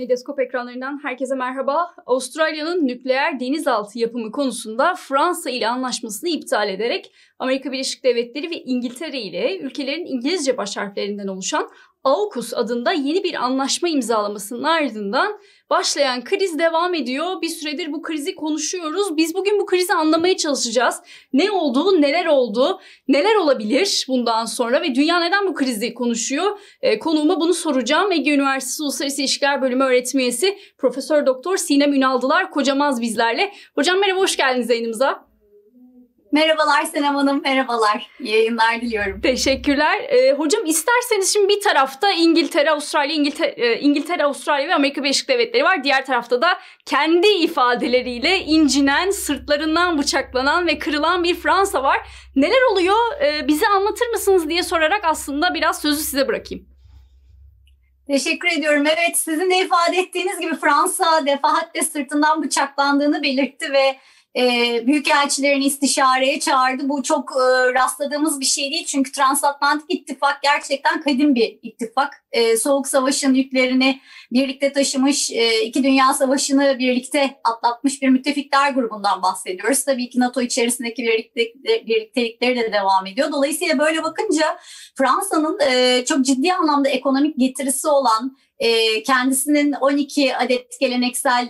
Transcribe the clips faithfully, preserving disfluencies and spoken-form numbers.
Medyaskop ekranlarından herkese merhaba. Avustralya'nın nükleer denizaltı yapımı konusunda Fransa ile anlaşmasını iptal ederek Amerika Birleşik Devletleri ve İngiltere ile ülkelerin İngilizce baş harflerinden oluşan AUKUS adında yeni bir anlaşma imzalamasının ardından başlayan kriz devam ediyor. Bir süredir bu krizi konuşuyoruz. Biz bugün bu krizi anlamaya çalışacağız. Ne oldu, neler oldu, neler olabilir bundan sonra ve dünya neden bu krizi konuşuyor? E, konuğuma bunu soracağım. Ege Üniversitesi Uluslararası İlişkiler Bölümü öğretim üyesi Profesör Doktor Sinem Ünaldılar Kocamaz bizlerle. Hocam merhaba, hoş geldiniz yayınımıza. Merhabalar Senem Hanım, merhabalar. İyi yayınlar diliyorum. Teşekkürler. Ee, hocam isterseniz şimdi bir tarafta İngiltere, Avustralya, İngiltere, İngiltere, Avustralya ve Amerika Birleşik Devletleri var. Diğer tarafta da kendi ifadeleriyle incinen, sırtlarından bıçaklanan ve kırılan bir Fransa var. Neler oluyor? Ee, bize anlatır mısınız diye sorarak aslında biraz sözü size bırakayım. Teşekkür ediyorum. Evet, sizin de ifade ettiğiniz gibi Fransa defaatle sırtından bıçaklandığını belirtti ve E, büyükelçilerini istişareye çağırdı. Bu çok e, rastladığımız bir şey değil. Çünkü Transatlantik İttifak gerçekten kadim bir ittifak. E, Soğuk Savaş'ın yüklerini birlikte taşımış, e, iki Dünya Savaşı'nı birlikte atlatmış bir müttefikler grubundan bahsediyoruz. Tabii ki NATO içerisindeki birlikte, birliktelikleri de devam ediyor. Dolayısıyla böyle bakınca Fransa'nın e, çok ciddi anlamda ekonomik getirisi olan, kendisinin on iki adet geleneksel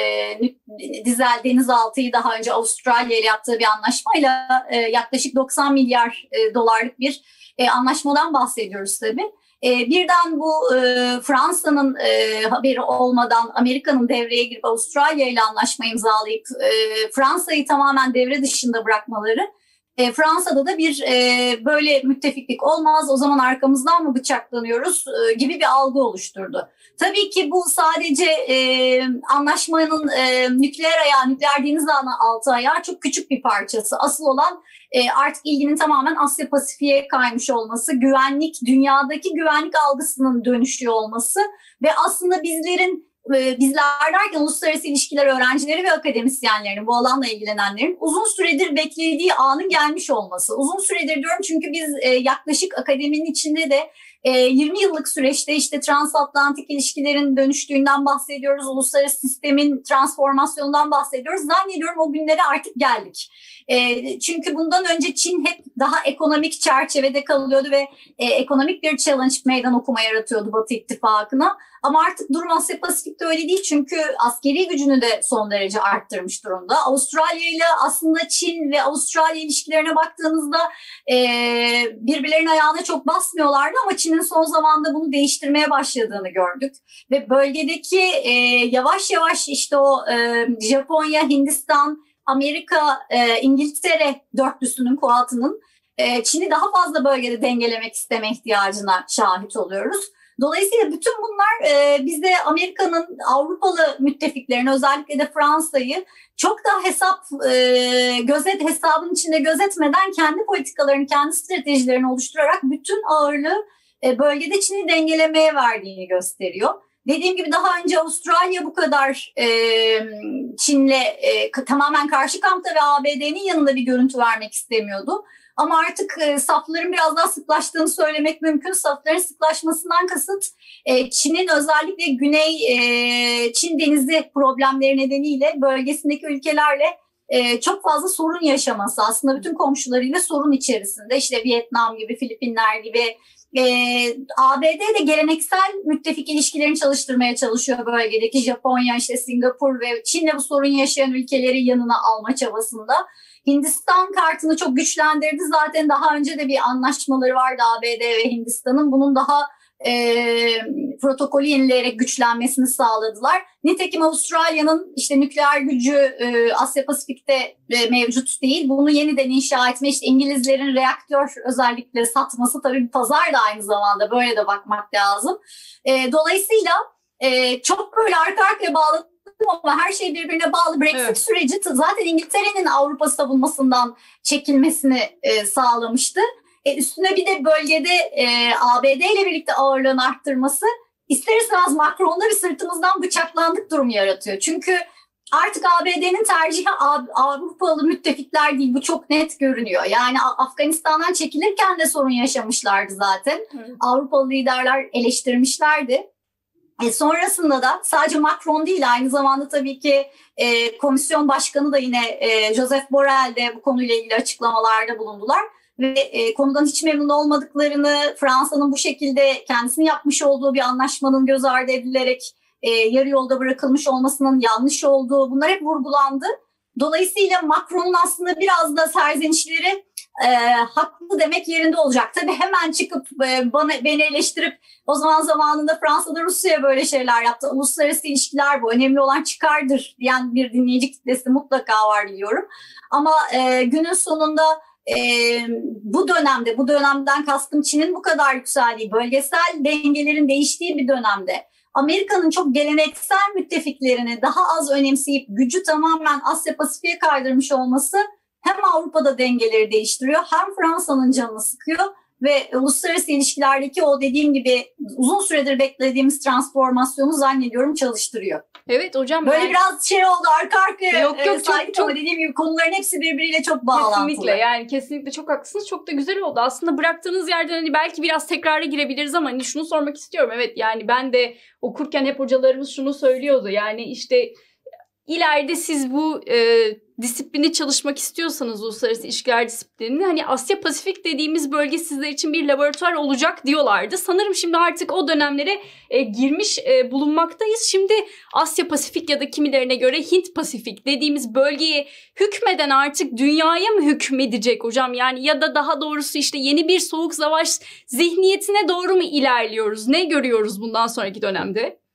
e, dizel denizaltıyı daha önce Avustralya ile yaptığı bir anlaşmayla e, yaklaşık doksan milyar e, dolarlık bir e, anlaşmadan bahsediyoruz tabii. E, birden bu e, Fransa'nın e, haberi olmadan Amerika'nın devreye girip Avustralya ile anlaşma imzalayıp e, Fransa'yı tamamen devre dışında bırakmaları, E, Fransa'da da bir e, böyle müttefiklik olmaz, o zaman arkamızdan mı bıçaklanıyoruz e, gibi bir algı oluşturdu. Tabii ki bu sadece e, anlaşmanın e, nükleer ayağı, nükleer denizaltı ayağı çok küçük bir parçası. Asıl olan e, artık ilginin tamamen Asya Pasifik'e kaymış olması, güvenlik, dünyadaki güvenlik algısının dönüşüyor olması ve aslında bizlerin bizler derken uluslararası ilişkiler öğrencileri ve akademisyenlerin, bu alanla ilgilenenlerin uzun süredir beklediği anın gelmiş olması. Uzun süredir diyorum çünkü biz yaklaşık akademinin içinde de yirmi yıllık süreçte işte transatlantik ilişkilerin dönüştüğünden bahsediyoruz, uluslararası sistemin transformasyonundan bahsediyoruz. Zannediyorum o günlere artık geldik. E, çünkü bundan önce Çin hep daha ekonomik çerçevede kalıyordu ve e, ekonomik bir challenge meydan okuma yaratıyordu Batı ittifakına. Ama artık durum Asya Pasifik'te öyle değil çünkü askeri gücünü de son derece arttırmış durumda. Avustralya ile aslında Çin ve Avustralya ilişkilerine baktığınızda e, birbirlerinin ayağına çok basmıyorlardı ama Çin'in son zamanda bunu değiştirmeye başladığını gördük. Ve bölgedeki e, yavaş yavaş işte o e, Japonya, Hindistan, Amerika, e, İngiltere dörtlüsünün, kuatının e, Çin'i daha fazla bölgede dengelemek isteme ihtiyacına şahit oluyoruz. Dolayısıyla bütün bunlar e, bize Amerika'nın Avrupalı müttefiklerini, özellikle de Fransa'yı çok da hesap e, gözet hesabın içinde gözetmeden kendi politikalarını, kendi stratejilerini oluşturarak bütün ağırlığı e, bölgede Çin'i dengelemeye verdiğini gösteriyor. Dediğim gibi daha önce Avustralya bu kadar e, Çin'le e, tamamen karşı kampta ve A B D'nin yanında bir görüntü vermek istemiyordu. Ama artık e, safların biraz daha sıklaştığını söylemek mümkün. Safların sıklaşmasından kasıt e, Çin'in özellikle Güney e, Çin Denizi problemleri nedeniyle bölgesindeki ülkelerle e, çok fazla sorun yaşaması. Aslında bütün komşularıyla sorun içerisinde. İşte Vietnam gibi, Filipinler gibi. Ee, A B D de geleneksel müttefik ilişkilerini çalıştırmaya çalışıyor bölgedeki. Japonya, işte Singapur ve Çin'le bu sorun yaşayan ülkeleri yanına alma çabasında. Hindistan kartını çok güçlendirdi. Zaten daha önce de bir anlaşmaları vardı A B D ve Hindistan'ın. Bunun daha e, protokolü yenileyerek güçlenmesini sağladılar. Nitekim Avustralya'nın işte nükleer gücü e, Asya Pasifik'te e, mevcut değil. Bunu yeniden inşa etme, işte İngilizlerin reaktör özellikle satması, tabii bir pazar da aynı zamanda, böyle de bakmak lazım. E, dolayısıyla e, çok böyle arka arkaya bağlı ama her şey birbirine bağlı. Brexit evet. süreci zaten İngiltere'nin Avrupa savunmasından çekilmesini e, sağlamıştı. E, üstüne bir de bölgede e, A B D ile birlikte ağırlığını arttırması ister istemez Macron'da bir sırtımızdan bıçaklandık durumu yaratıyor. Çünkü artık A B D'nin tercihi Avrupalı müttefikler değil, bu çok net görünüyor. Yani Afganistan'dan çekilirken de sorun yaşamışlardı zaten. Hı. Avrupalı liderler eleştirmişlerdi. E sonrasında da sadece Macron değil, aynı zamanda tabii ki e, komisyon başkanı da yine e, Joseph Borrell de bu konuyla ilgili açıklamalarda bulundular. Ve e, konudan hiç memnun olmadıklarını, Fransa'nın bu şekilde kendisinin yapmış olduğu bir anlaşmanın göz ardı edilerek e, yarı yolda bırakılmış olmasının yanlış olduğu, bunlar hep vurgulandı. Dolayısıyla Macron'un aslında biraz da serzenişleri e, haklı demek yerinde olacak. Tabii hemen çıkıp e, bana beni eleştirip o zaman zamanında Fransa'da Rusya'ya böyle şeyler yaptı. Uluslararası ilişkiler bu. Önemli olan çıkardır diyen bir dinleyici kitlesi mutlaka var biliyorum. Ama e, günün sonunda e, bu dönemde, bu dönemden kastım Çin'in bu kadar yükseldiği, bölgesel dengelerin değiştiği bir dönemde Amerika'nın çok geleneksel müttefiklerini daha az önemseyip gücü tamamen Asya Pasifik'e kaydırmış olması hem Avrupa'da dengeleri değiştiriyor, hem Fransa'nın canını sıkıyor ve uluslararası ilişkilerdeki o dediğim gibi uzun süredir beklediğimiz transformasyonu zannediyorum çalıştırıyor. Evet hocam. Böyle yani... biraz şey oldu, arka arkaya yok, yok, e, çok, çok... dediğim gibi konuların hepsi birbiriyle çok bağlantılı. Kesinlikle, yani kesinlikle çok haklısınız. Çok da güzel oldu. Aslında bıraktığınız yerden hani belki biraz tekrara girebiliriz ama hani şunu sormak istiyorum. Evet, yani ben de okurken hep hocalarımız şunu söylüyordu. Yani işte ileride siz bu e, disiplini çalışmak istiyorsanız, uluslararası ilişkiler disiplinini, hani Asya Pasifik dediğimiz bölge sizler için bir laboratuvar olacak diyorlardı. Sanırım şimdi artık o dönemlere e, girmiş e, bulunmaktayız. Şimdi Asya Pasifik ya da kimilerine göre Hint Pasifik dediğimiz bölgeye hükmeden artık dünyaya mı hükmedecek hocam? Yani ya da daha doğrusu işte yeni bir soğuk savaş zihniyetine doğru mu ilerliyoruz? Ne görüyoruz bundan sonraki dönemde?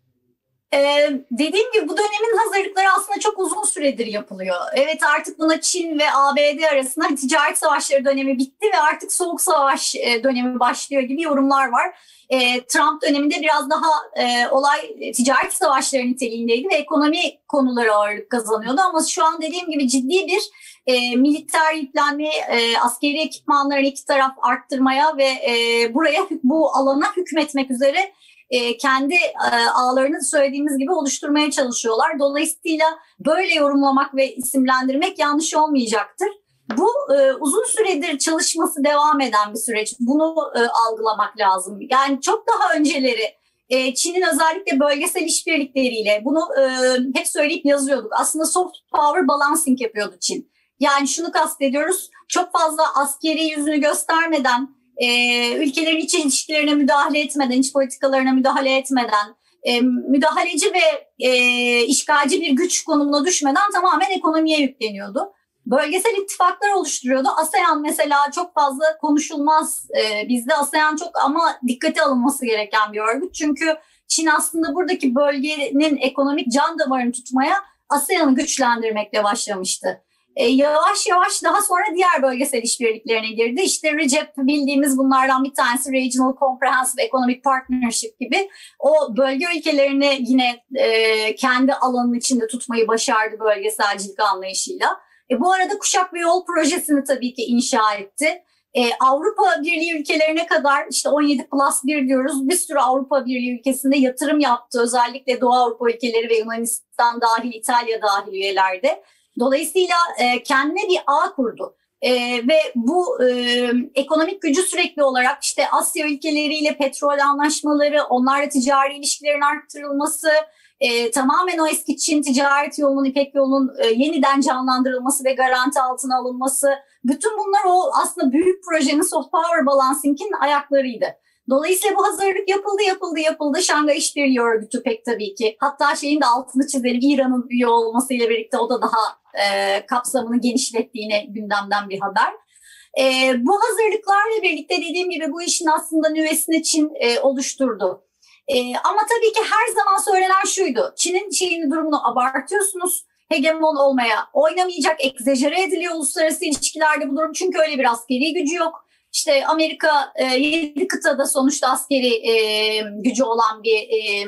Ee, dediğim gibi bu dönemin hazırlıkları aslında çok uzun süredir yapılıyor. Evet, artık buna Çin ve A B D arasında ticaret savaşları dönemi bitti ve artık soğuk savaş e, dönemi başlıyor gibi yorumlar var. E, Trump döneminde biraz daha e, olay ticaret savaşları niteliğindeydi ve ekonomi konuları ağırlık kazanıyordu. Ama şu an dediğim gibi ciddi bir e, militer yüklenme, e, askeri ekipmanlarını iki taraf arttırmaya ve e, buraya bu alana hükmetmek üzere E, kendi e, ağlarını söylediğimiz gibi oluşturmaya çalışıyorlar. Dolayısıyla böyle yorumlamak ve isimlendirmek yanlış olmayacaktır. Bu e, uzun süredir çalışması devam eden bir süreç. Bunu e, algılamak lazım. Yani çok daha önceleri e, Çin'in özellikle bölgesel işbirlikleriyle bunu e, hep söyleyip yazıyorduk. Aslında soft power balancing yapıyordu Çin. Yani şunu kastediyoruz, çok fazla askeri yüzünü göstermeden, Ee, ülkelerin iç ilişkilerine müdahale etmeden, iç politikalarına müdahale etmeden, e, müdahaleci ve e, işgalci bir güç konumuna düşmeden tamamen ekonomiye yükleniyordu. Bölgesel ittifaklar oluşturuyordu. ASEAN mesela çok fazla konuşulmaz. Ee, bizde ASEAN çok ama dikkate alınması gereken bir örgüt. Çünkü Çin aslında buradaki bölgenin ekonomik can damarını tutmaya ASEAN'ı güçlendirmekle başlamıştı. E, yavaş yavaş daha sonra diğer bölgesel işbirliklerine girdi. İşte RCEP bildiğimiz bunlardan bir tanesi, Regional Comprehensive Economic Partnership gibi. O bölge ülkelerini yine e, kendi alanının içinde tutmayı başardı bölgeselcilik anlayışıyla. E, bu arada Kuşak ve Yol projesini tabii ki inşa etti. E, Avrupa Birliği ülkelerine kadar işte on yedi plus bir diyoruz. Bir sürü Avrupa Birliği ülkesinde yatırım yaptı. Özellikle Doğu Avrupa ülkeleri ve Yunanistan dahil, İtalya dahil üyelerde. Dolayısıyla e, kendine bir ağ kurdu e, ve bu e, ekonomik gücü sürekli olarak işte Asya ülkeleriyle petrol anlaşmaları, onlarla ticari ilişkilerin arttırılması, e, tamamen o eski Çin ticaret yolunun, İpek yolunun e, yeniden canlandırılması ve garanti altına alınması, bütün bunlar o aslında büyük projenin soft power balancing'in ayaklarıydı. Dolayısıyla bu hazırlık yapıldı, yapıldı, yapıldı. Şangay İşbirliği Örgütü pek tabii ki. Hatta şeyin de altını çizelim, İran'ın üye olmasıyla birlikte o da daha e, kapsamını genişlettiğine gündemden bir haber. E, bu hazırlıklarla birlikte dediğim gibi bu işin aslında nüvesini Çin e, oluşturdu. E, ama tabii ki her zaman söylenen şuydu: Çin'in şeyini, durumunu abartıyorsunuz. Hegemon olmaya oynamayacak, egzajere ediliyor uluslararası ilişkilerde bu durum. Çünkü öyle bir askeri gücü yok. İşte Amerika e, yedi kıtada sonuçta askeri e, gücü olan bir e,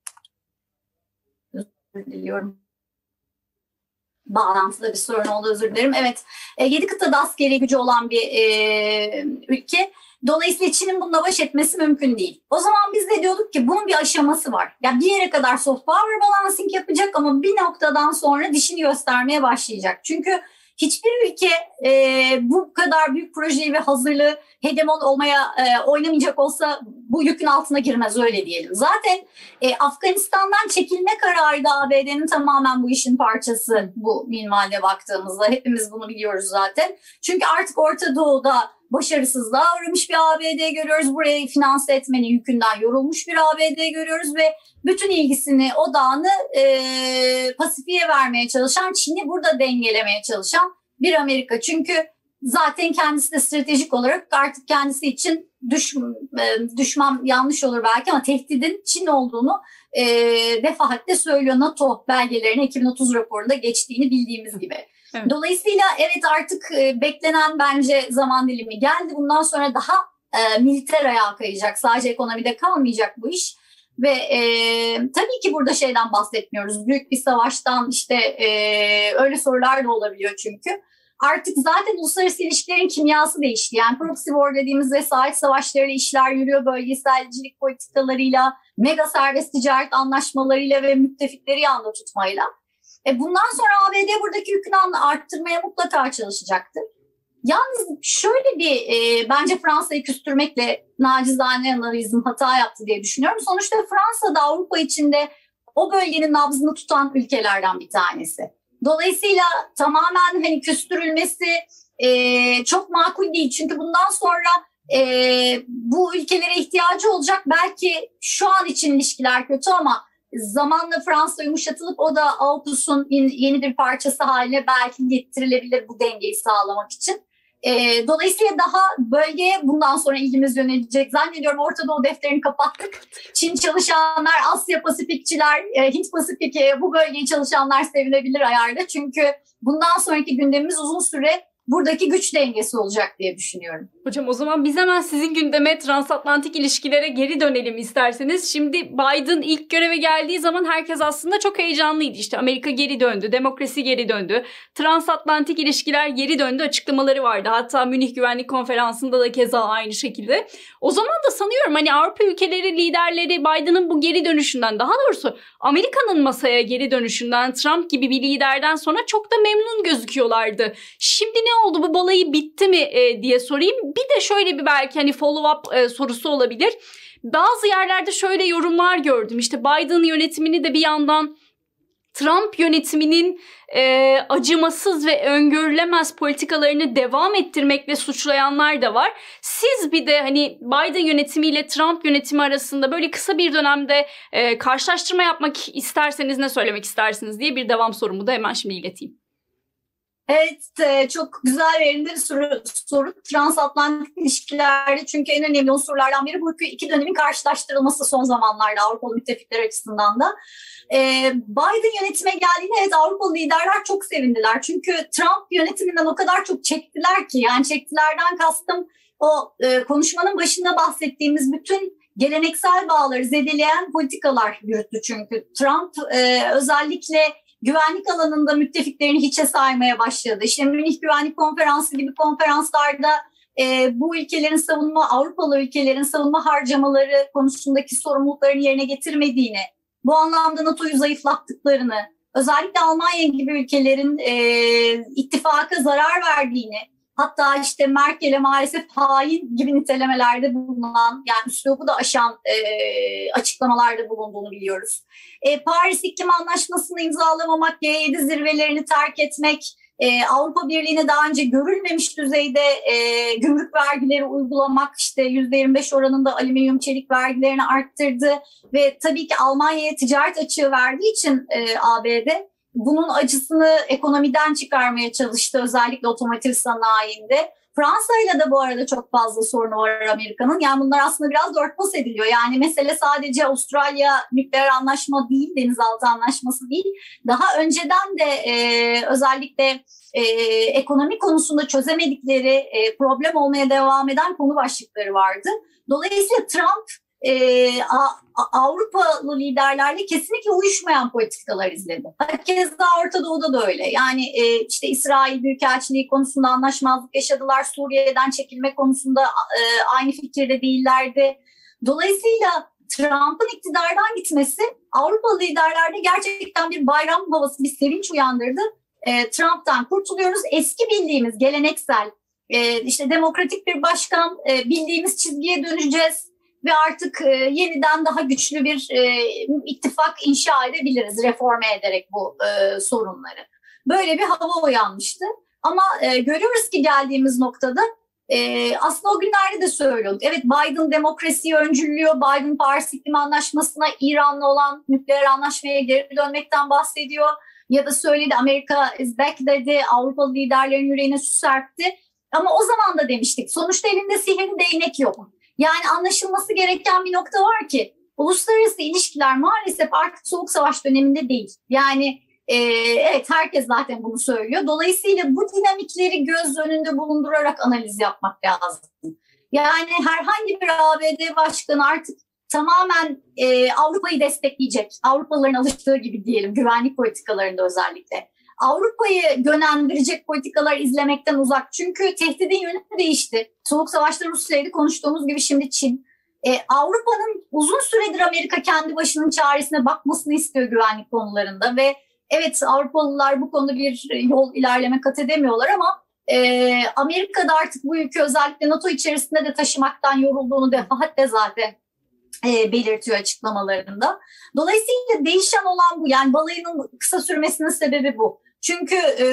diliyorum. Bağlantıda bir sorun oldu, özür dilerim. Evet, e, yedi kıtada askeri gücü olan bir e, ülke. Dolayısıyla Çin'in bununla baş etmesi mümkün değil. O zaman biz de diyorduk ki bunun bir aşaması var. Yani bir yere kadar soft power balancing yapacak ama bir noktadan sonra dişini göstermeye başlayacak. Çünkü hiçbir ülke e, bu kadar büyük projeyi ve hazırlığı hegemon olmaya e, oynamayacak olsa bu yükün altına girmez, öyle diyelim. Zaten e, Afganistan'dan çekilme kararı da A B D'nin tamamen bu işin parçası bu minvalde baktığımızda. Hepimiz bunu biliyoruz zaten. Çünkü artık Orta Doğu'da başarısızlığa uğramış bir A B D görüyoruz. Burayı finanse etmenin yükünden yorulmuş bir A B D görüyoruz ve bütün ilgisini, odağını e, Pasifik'e vermeye çalışan, Çin'i burada dengelemeye çalışan bir Amerika. Çünkü zaten kendisi de stratejik olarak artık kendisi için düş, e, düşman yanlış olur belki ama tehdidin Çin olduğunu e, defaatle söylüyor. NATO belgelerine iki bin otuz raporunda geçtiğini bildiğimiz gibi. Evet. Dolayısıyla evet, artık e, beklenen bence zaman dilimi geldi. Bundan sonra daha e, militer ayağa kayacak. Sadece ekonomide kalmayacak bu iş. Ve e, tabii ki burada şeyden bahsetmiyoruz. Büyük bir savaştan, işte e, öyle sorular da olabiliyor çünkü. Artık zaten uluslararası ilişkilerin kimyası değişti. Yani proxy war dediğimiz vesayet savaşlarıyla işler yürüyor. Bölgeselcilik politikalarıyla, mega serbest ticaret anlaşmalarıyla ve müttefikleri yanında tutmayla. E bundan sonra A B D buradaki yükünü arttırmaya mutlaka çalışacaktır. Yalnız şöyle bir e, bence Fransa'yı küstürmekle nacizane analizm hata yaptı diye düşünüyorum. Sonuçta Fransa da Avrupa içinde o bölgenin nabzını tutan ülkelerden bir tanesi. Dolayısıyla tamamen hani küstürülmesi e, çok makul değil. Çünkü bundan sonra e, bu ülkelere ihtiyacı olacak. Belki şu an için ilişkiler kötü ama zamanla Fransa yumuşatılıp o da AUKUS'un yeni bir parçası haline belki getirilebilir bu dengeyi sağlamak için. E, dolayısıyla daha bölgeye bundan sonra ilgimiz yönelecek. Zannediyorum Orta Doğu defterini kapattık. Çin çalışanlar, Asya Pasifikçiler, e, Hint Pasifik, e, bu bölgeyi çalışanlar sevinebilir ayarda. Çünkü bundan sonraki gündemimiz uzun süre buradaki güç dengesi olacak diye düşünüyorum. Hocam o zaman biz hemen sizin gündeme, transatlantik ilişkilere geri dönelim isterseniz. Şimdi Biden ilk göreve geldiği zaman herkes aslında çok heyecanlıydı. İşte Amerika geri döndü, demokrasi geri döndü, transatlantik ilişkiler geri döndü açıklamaları vardı. Hatta Münih Güvenlik Konferansı'nda da keza aynı şekilde. O zaman da sanıyorum hani Avrupa ülkeleri liderleri Biden'ın bu geri dönüşünden, daha doğrusu Amerika'nın masaya geri dönüşünden, Trump gibi bir liderden sonra çok da memnun gözüküyorlardı. Şimdi ne oldu, bu balayı bitti mi e, diye sorayım. Bir de şöyle bir belki hani follow-up e, sorusu olabilir. Bazı yerlerde şöyle yorumlar gördüm. İşte Biden yönetimini de bir yandan Trump yönetiminin e, acımasız ve öngörülemez politikalarını devam ettirmekle suçlayanlar da var. Siz bir de hani Biden yönetimiyle Trump yönetimi arasında böyle kısa bir dönemde e, karşılaştırma yapmak isterseniz ne söylemek istersiniz diye bir devam sorumu da hemen şimdi ileteyim. Evet, çok güzel verimli bir soru, soru. Transatlantik ilişkilerde çünkü en önemli unsurlardan biri bu iki dönemin karşılaştırılması son zamanlarda Avrupalı müttefikler açısından da. Biden yönetime geldiğinde evet Avrupalı liderler çok sevindiler. Çünkü Trump yönetiminden o kadar çok çektiler ki, yani çektilerden kastım o konuşmanın başında bahsettiğimiz bütün geleneksel bağları zedeleyen politikalar yürüttü çünkü. Trump özellikle güvenlik alanında müttefiklerini hiçe saymaya başladı. İşte Münih Güvenlik Konferansı gibi konferanslarda e, bu ülkelerin savunma, Avrupalı ülkelerin savunma harcamaları konusundaki sorumluluklarını yerine getirmediğini, bu anlamda NATO'yu zayıflattıklarını, özellikle Almanya gibi ülkelerin e, ittifaka zarar verdiğini, hatta işte Merkel'e maalesef hain gibi nitelemelerde bulunan, yani üslubu da aşan e, açıklamalarda bulunduğunu biliyoruz. E, Paris İklim Anlaşması'nı imzalamamak, G yedi zirvelerini terk etmek, e, Avrupa Birliği'ne daha önce görülmemiş düzeyde e, gümrük vergileri uygulamak, işte yüzde yirmi beş oranında alüminyum çelik vergilerini arttırdı ve tabii ki Almanya'ya ticaret açığı verdiği için e, A B D bunun acısını ekonomiden çıkarmaya çalıştı, özellikle otomotiv sanayinde. Fransa'yla da bu arada çok fazla sorunu var Amerika'nın. Yani bunlar aslında biraz örtbas ediliyor. Yani mesele sadece Avustralya nükleer anlaşma değil, denizaltı anlaşması değil. Daha önceden de e, özellikle e, ekonomi konusunda çözemedikleri, e, problem olmaya devam eden konu başlıkları vardı. Dolayısıyla Trump Ee, Avrupalı liderlerle kesinlikle uyuşmayan politikalar izledi. Keza Orta Doğu'da da öyle. Yani e, işte İsrail Büyükelçiliği konusunda anlaşmazlık yaşadılar. Suriye'den çekilme konusunda e, aynı fikirde değillerdi. Dolayısıyla Trump'ın iktidardan gitmesi Avrupalı liderlerde gerçekten bir bayram havası, bir sevinç uyandırdı. e, Trump'tan kurtuluyoruz. Eski bildiğimiz geleneksel e, işte demokratik bir başkan, e, bildiğimiz çizgiye döneceğiz ve artık e, yeniden daha güçlü bir e, ittifak inşa edebiliriz reforme ederek bu e, sorunları. Böyle bir hava uyanmıştı. Ama e, görüyoruz ki geldiğimiz noktada e, aslında o günlerde de söylüyorduk. Evet, Biden demokrasiyi öncüllüyor. Biden Paris İklim Anlaşması'na, İran'la olan nükleer anlaşmaya geri dönmekten bahsediyor. Ya da söyledi, Amerika is back dedi, Avrupalı liderlerin yüreğine su serpti. Ama o zaman da demiştik, sonuçta elinde sihirli değnek yok. Yani anlaşılması gereken bir nokta var ki uluslararası ilişkiler maalesef artık soğuk savaş döneminde değil. Yani e, evet, herkes zaten bunu söylüyor. Dolayısıyla bu dinamikleri göz önünde bulundurarak analiz yapmak lazım. Yani herhangi bir A B D başkanı artık tamamen e, Avrupa'yı destekleyecek. Avrupalıların alıştığı gibi diyelim, güvenlik politikalarında özellikle. Avrupa'yı yönlendirecek politikalar izlemekten uzak. Çünkü tehdidin yönü değişti. Soğuk savaşta Rusya'ydı, konuştuğumuz gibi şimdi Çin. Ee, Avrupa'nın uzun süredir Amerika kendi başının çaresine bakmasını istiyor güvenlik konularında ve evet, Avrupalılar bu konuda bir yol ilerleme kat edemiyorlar ama e, Amerika'da artık bu yükü özellikle NATO içerisinde de taşımaktan yorulduğunu defaatle zaten E, belirtiyor açıklamalarında. Dolayısıyla değişen olan bu. Yani balayının kısa sürmesinin sebebi bu. Çünkü e,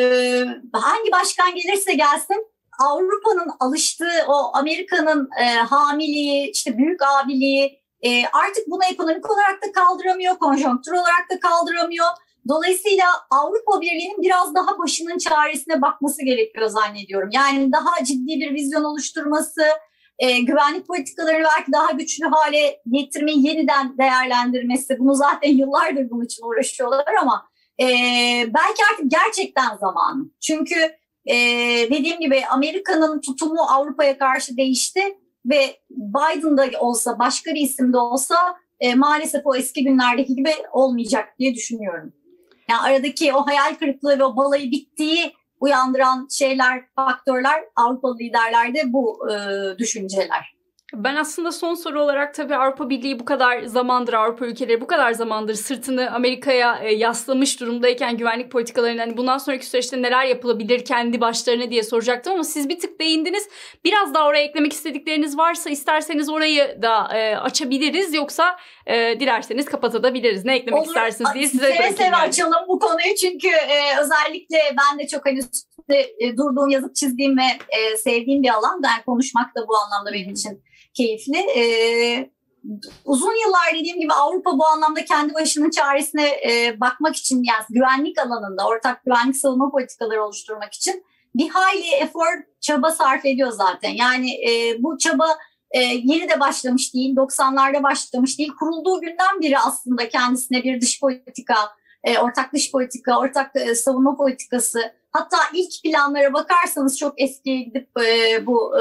hangi başkan gelirse gelsin Avrupa'nın alıştığı o Amerika'nın e, hamiliği, işte büyük abiliği e, artık bunu ekonomik olarak da kaldıramıyor, konjonktür olarak da kaldıramıyor. Dolayısıyla Avrupa Birliği'nin biraz daha başının çaresine bakması gerekiyor zannediyorum. Yani daha ciddi bir vizyon oluşturması, E, güvenlik politikalarını belki daha güçlü hale getirmeyi yeniden değerlendirmesi. Bunu zaten yıllardır bunun için uğraşıyorlar ama e, belki artık gerçekten zamanı. Çünkü e, dediğim gibi Amerika'nın tutumu Avrupa'ya karşı değişti ve Biden'da olsa, başka bir isimde olsa e, maalesef o eski günlerdeki gibi olmayacak diye düşünüyorum. Yani aradaki o hayal kırıklığı ve o balayı bittiği uyandıran şeyler, faktörler Avrupalı liderlerde bu e, düşünceler. Ben aslında son soru olarak tabii Avrupa Birliği bu kadar zamandır, Avrupa ülkeleri bu kadar zamandır sırtını Amerika'ya e, yaslamış durumdayken güvenlik politikalarının hani bundan sonraki süreçte neler yapılabilir kendi başlarına diye soracaktım ama siz bir tık değindiniz. Biraz daha oraya eklemek istedikleriniz varsa isterseniz orayı da e, açabiliriz, yoksa e, dilerseniz kapatabiliriz. Ne eklemek Olur. istersiniz diye size bırakayım. Seve seve açalım bu konuyu çünkü e, özellikle ben de çok hani e, durduğum, yazıp çizdiğim ve e, sevdiğim bir alan. Yani konuşmak da bu anlamda benim için keyifli. Ee, uzun yıllar dediğim gibi Avrupa bu anlamda kendi başının çaresine e, bakmak için, yani güvenlik alanında ortak güvenlik savunma politikaları oluşturmak için bir hayli efor, çaba sarf ediyor zaten. Yani e, bu çaba e, yeni de başlamış değil, doksanlarda başlamış değil. Kurulduğu günden beri aslında kendisine bir dış politika, e, ortak dış politika, ortak e, savunma politikası, hatta ilk planlara bakarsanız çok eskiye gidip e, bu e,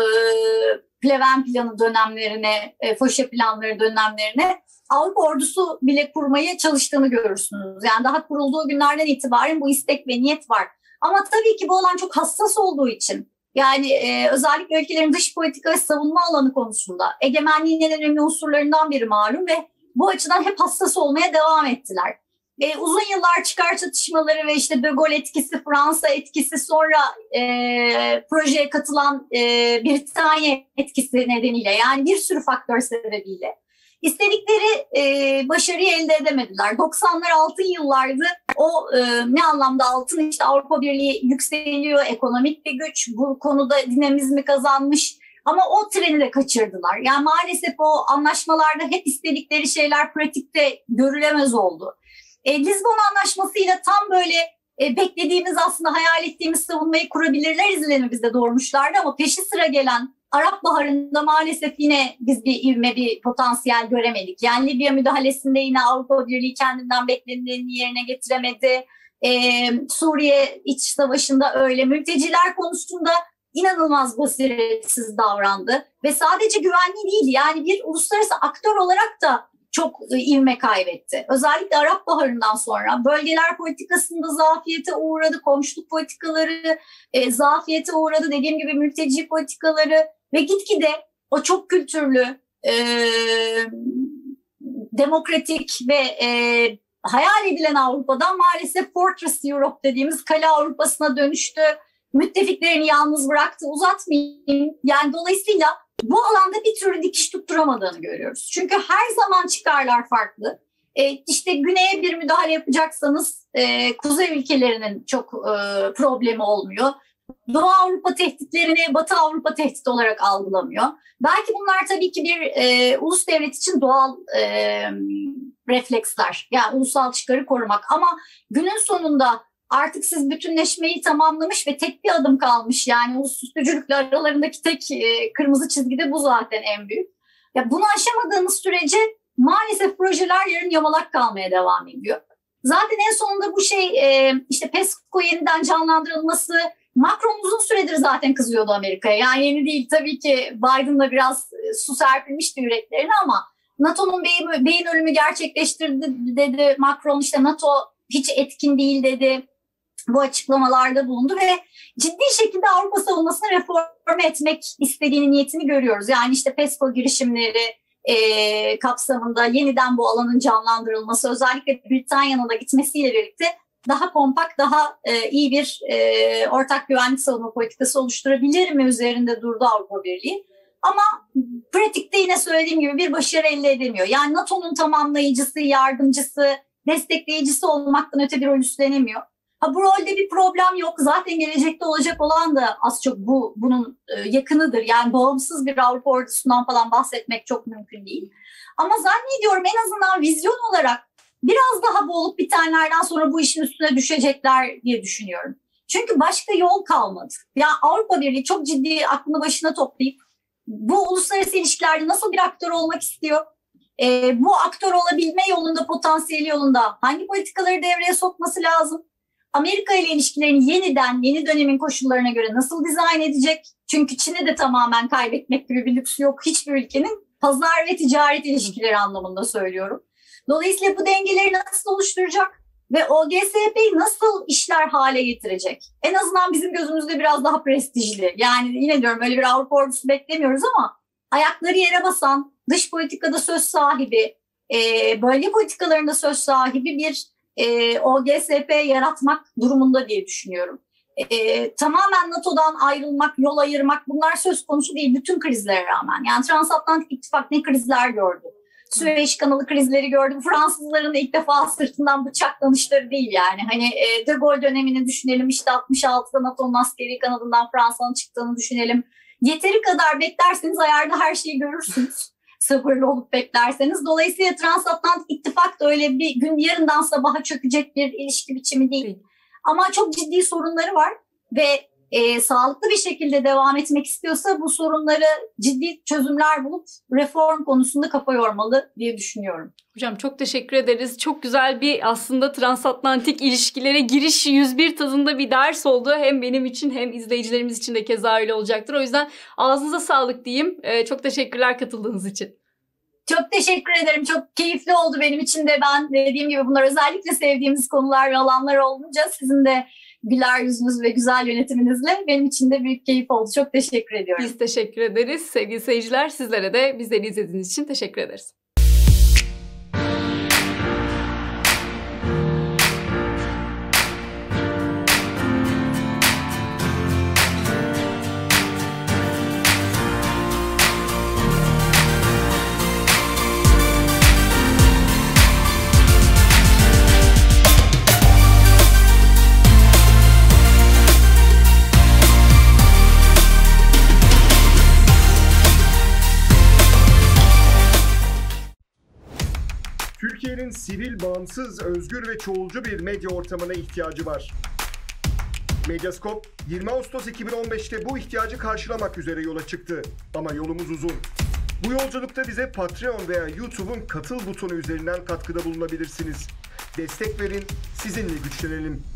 Pleven planı dönemlerine, e, Foşe planları dönemlerine Avrupa ordusu bile kurmaya çalıştığını görürsünüz. Yani daha kurulduğu günlerden itibaren bu istek ve niyet var. Ama tabii ki bu alan çok hassas olduğu için, yani e, özellikle ülkelerin dış politika ve savunma alanı konusunda egemenliğin en önemli unsurlarından biri malum ve bu açıdan hep hassas olmaya devam ettiler. E, uzun yıllar çıkar çatışmaları ve işte De Gaulle etkisi, Fransa etkisi, sonra e, projeye katılan e, Britanya etkisi nedeniyle, yani bir sürü faktör sebebiyle istedikleri e, başarıyı elde edemediler. doksanlar altın yıllardı. O e, ne anlamda altın? İşte Avrupa Birliği yükseliyor, ekonomik bir güç, bu konuda dinamizmi kazanmış. Ama o treni de kaçırdılar. Yani maalesef o anlaşmalarda hep istedikleri şeyler pratikte görülemez oldu. E, Lizbon Anlaşması'yla tam böyle e, beklediğimiz, aslında hayal ettiğimiz savunmayı kurabilirler izlenimi bizde doğurmuşlardı ama peşi sıra gelen Arap Baharı'nda maalesef yine biz bir ivme, bir potansiyel göremedik. Yani Libya müdahalesinde yine Avrupa Birliği kendinden beklenileni yerine getiremedi. E, Suriye iç savaşında öyle. Mülteciler konusunda inanılmaz basiretsiz davrandı. Ve sadece güvenliği değil, yani bir uluslararası aktör olarak da çok ivme kaybetti. Özellikle Arap Baharı'ndan sonra bölgeler politikasında zafiyete uğradı, komşuluk politikaları e, zafiyete uğradı, dediğim gibi mülteci politikaları ve gitgide o çok kültürlü, e, demokratik ve e, hayal edilen Avrupa'dan maalesef Fortress Europe dediğimiz kale Avrupa'sına dönüştü. Müttefiklerini yalnız bıraktı. Uzatmayayım. Yani dolayısıyla bu alanda bir türlü dikiş tutturamadığını görüyoruz. Çünkü her zaman çıkarlar farklı. E, işte güneye bir müdahale yapacaksanız e, kuzey ülkelerinin çok e, problemi olmuyor. Doğu Avrupa tehditlerini Batı Avrupa tehdit olarak algılamıyor. Belki bunlar tabii ki bir e, ulus devlet için doğal e, refleksler. Yani ulusal çıkarı korumak. Ama günün sonunda artık siz bütünleşmeyi tamamlamış ve tek bir adım kalmış. Yani ulus üstücülükle aralarındaki tek e, kırmızı çizgi de bu zaten en büyük. Ya bunu aşamadığınız sürece maalesef projeler yarım yamalak kalmaya devam ediyor. Zaten en sonunda bu şey e, işte PESCO yeniden canlandırılması. Macron uzun süredir zaten kızıyordu Amerika'ya. Yani yeni değil tabii ki, Biden'la biraz su serpilmişti yüreklerine ama NATO'nun beyin, beyin ölümü gerçekleştirdi dedi Macron, işte NATO hiç etkin değil dedi. Bu açıklamalarda bulundu ve ciddi şekilde Avrupa savunmasını reforme etmek istediğini, niyetini görüyoruz. Yani işte PESCO girişimleri e, kapsamında yeniden bu alanın canlandırılması, özellikle Britanya'nın da gitmesiyle birlikte daha kompakt, daha e, iyi bir e, ortak güvenlik savunma politikası oluşturabilir mi üzerinde durdu Avrupa Birliği. Ama pratikte yine söylediğim gibi bir başarı elde edemiyor. Yani NATO'nun tamamlayıcısı, yardımcısı, destekleyicisi olmaktan öte bir rol üstlenemiyor. Ha, bu rolde bir problem yok. Zaten gelecekte olacak olan da az çok bu bunun e, yakınıdır. Yani bağımsız bir Avrupa ordusundan falan bahsetmek çok mümkün değil. Ama zannediyorum en azından vizyon olarak biraz daha bu olup bitenlerden sonra bu işin üstüne düşecekler diye düşünüyorum. Çünkü başka yol kalmadı. Ya Avrupa Birliği çok ciddi aklını başına toplayıp bu uluslararası ilişkilerde nasıl bir aktör olmak istiyor? Ee, bu aktör olabilme yolunda, potansiyeli yolunda hangi politikaları devreye sokması lazım? Amerika ile ilişkilerini yeniden, yeni dönemin koşullarına göre nasıl dizayn edecek? Çünkü Çin'e de tamamen kaybetmek gibi bir lüksü yok hiçbir ülkenin. Pazar ve ticaret ilişkileri anlamında söylüyorum. Dolayısıyla bu dengeleri nasıl oluşturacak ve O G S P'yi nasıl işler hale getirecek? En azından bizim gözümüzde biraz daha prestijli. Yani yine diyorum, öyle bir Avrupa ordusu beklemiyoruz ama ayakları yere basan, dış politikada söz sahibi, bölge politikalarında söz sahibi bir O G S P yaratmak durumunda diye düşünüyorum. Tamamen NATO'dan ayrılmak, yol ayırmak, bunlar söz konusu değil bütün krizlere rağmen. Yani Transatlantik İttifak ne krizler gördü. Süveyş kanalı krizleri gördüm. Fransızların da ilk defa sırtından bıçaklanışları değil yani. Hani e, De Gaulle dönemini düşünelim. İşte altmış altıda NATO'nun askeri kanadından Fransa'nın çıktığını düşünelim. Yeteri kadar beklerseniz ayarda her şeyi görürsünüz. Sabırlı olup beklerseniz. Dolayısıyla Transatlantik İttifak da öyle bir gün yarından sabaha çökecek bir ilişki biçimi değil. Ama çok ciddi sorunları var ve E, sağlıklı bir şekilde devam etmek istiyorsa bu sorunları ciddi çözümler bulup reform konusunda kafa yormalı diye düşünüyorum. Hocam çok teşekkür ederiz. Çok güzel bir aslında transatlantik ilişkilere giriş yüz bir tadında bir ders oldu. Hem benim için hem izleyicilerimiz için de keza öyle olacaktır. O yüzden ağzınıza sağlık diyeyim. E, çok teşekkürler katıldığınız için. Çok teşekkür ederim. Çok keyifli oldu benim için de. Ben dediğim gibi bunlar özellikle sevdiğimiz konular ve alanlar olunca sizin de güler yüzünüz ve güzel yönetiminizle benim için de büyük keyif oldu. Çok teşekkür ediyorum. Biz teşekkür ederiz. Sevgili seyirciler, sizlere de bizleri izlediğiniz için teşekkür ederiz. Türkiye'nin sivil, bağımsız, özgür ve çoğulcu bir medya ortamına ihtiyacı var. Medyascope, yirmi Ağustos iki bin on beş'te bu ihtiyacı karşılamak üzere yola çıktı. Ama yolumuz uzun. Bu yolculukta bize Patreon veya YouTube'un katıl butonu üzerinden katkıda bulunabilirsiniz. Destek verin, sizinle güçlenelim.